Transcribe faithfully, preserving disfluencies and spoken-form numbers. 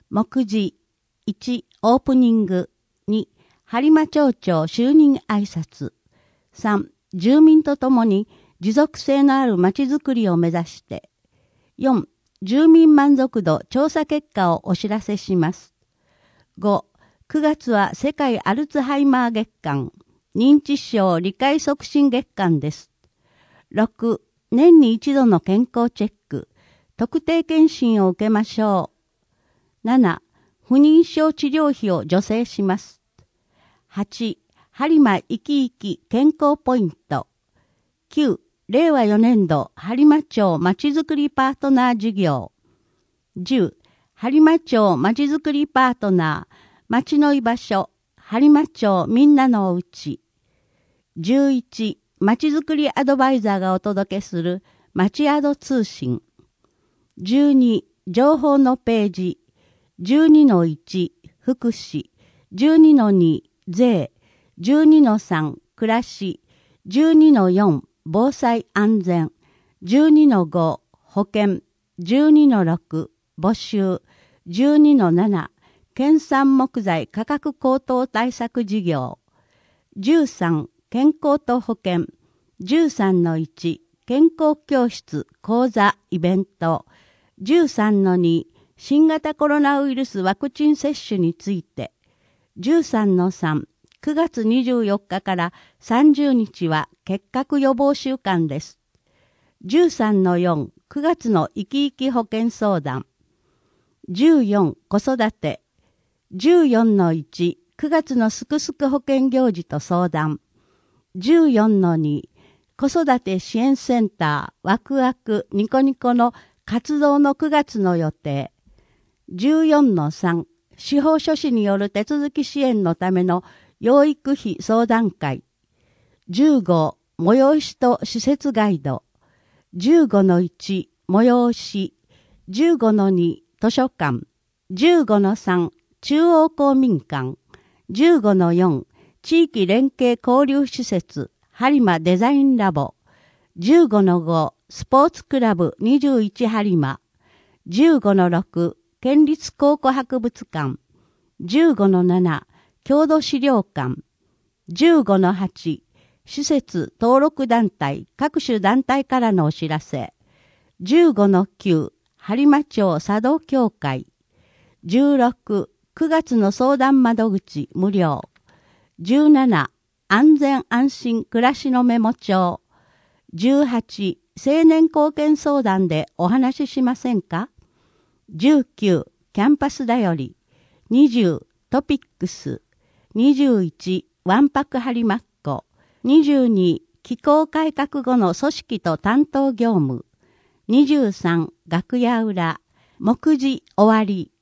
目次いちオープニング、に播磨町長就任挨拶、さん住民とともに持続性のあるまちづくりを目指して、よん住民満足度調査結果をお知らせします。ごくがつは世界アルツハイマー月間、認知症理解促進月間です。ろく年に一度の健康チェック、特定健診を受けましょう。なな不妊症治療費を助成します。はち播磨生き生き健康ポイント。きゅう令和よねん度播磨町まちづくりパートナー事業。じゅう播磨町まちづくりパートナー町の居場所播磨町みんなのおうち。じゅういちまちづくりアドバイザーがお届けするまちアド通信。じゅうに情報のページ。じゅうにのいち福祉。じゅうにのに税。じゅうにのさん暮らし。じゅうにのよん防災安全。じゅうにのご保険。じゅうにのろく募集。じゅうにのなな県産木材価格高騰対策事業。じゅうさん健康と保険。じゅうさんのいち健康教室講座イベント。じゅうさんのに新型コロナウイルスワクチン接種について。じゅうさんのさんくがつにじゅうよっかからさんじゅうにちは結核予防週間です。じゅうさんのよんくがつの生き生き保険相談。じゅうよん子育て。じゅうよんのいちくがつのすくすく保険行事と相談。じゅうよんのに子育て支援センターワクワクニコニコの活動のくがつの予定。じゅうよんのさん司法書士による手続き支援のための養育費相談会。じゅうご催しと施設ガイド。じゅうごのいち催し。じゅうごのに図書館。じゅうごのさん中央公民館。じゅうごのよん地域連携交流施設播磨デザインラボ。じゅうごのごスポーツクラブにじゅういち播磨。じゅうごのろく県立考古博物館。じゅうごのなな郷土資料館。じゅうごのはち施設登録団体各種団体からのお知らせ。じゅうごのきゅう播磨町茶道協会。じゅうろくくがつの相談窓口無料。じゅうなな安全安心暮らしのメモ帳。じゅうはち青年貢献相談でお話ししませんか。じゅうきゅうキャンパスだより。にじゅうトピックス。にじゅういちわんぱく播磨っ子。にじゅうに機構改革後の組織と担当業務。にじゅうさん楽屋裏。目次終わり。